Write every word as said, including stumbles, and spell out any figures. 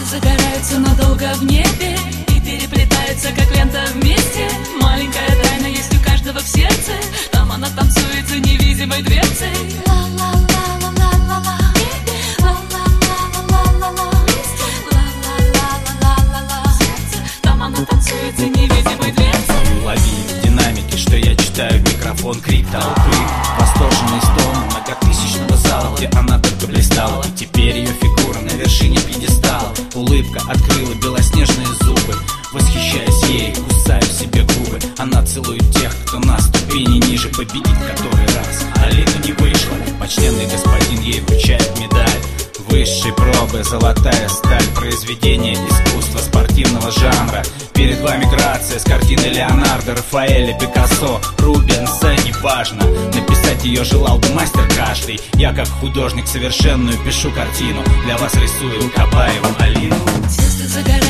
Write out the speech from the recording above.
загораются надолго в небе и переплетаются, как лента вместе. Маленькая тайна есть у каждого в сердце, там она танцует за невидимой дверцей. Там она танцует за невидимой дверцей. Лови в динамике, что я читаю в микрофон, крик толпы, восторженный стон многотысячного зала, где она только блистала. И теперь ее фигура на вершине пьедестала. Улыбка открыла белоснежные зубы, восхищаясь ей, кусаю себе губы. Она целует тех, кто на ступени ниже, победить который раз Алина не вышла. Почтенный господин ей вручает медаль высшей пробы, золотая сталь, произведение искусства спортивного жанра. Перед вами грация с картины Леонардо, Рафаэля, Пикассо, Рубенса. Неважно, написать ее желал бы мастер каждый. Я как художник совершенную пишу картину, для вас рисую Кабаеву Алину. Звезды загораются